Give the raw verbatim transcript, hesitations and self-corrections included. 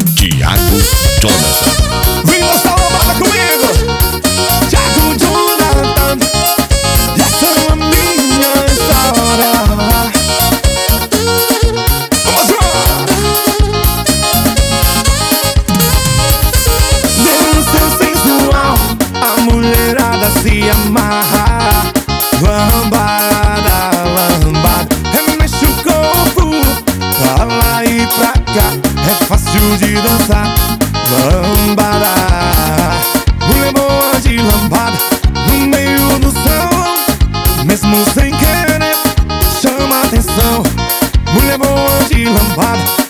Thiago Jonathan. Vem dançar lambada comigo, Thiago Jonathan. E essa é a minha história. Vamos lá! Dança sensual, a mulherada se amarra. Lambada, lambada, remexe o corpo pra lá e pra cá, é fácil de dançar. Lambada, mulher boa de lambada, no meio do salão, mesmo sem querer, chama atenção. Mulher boa de lambada,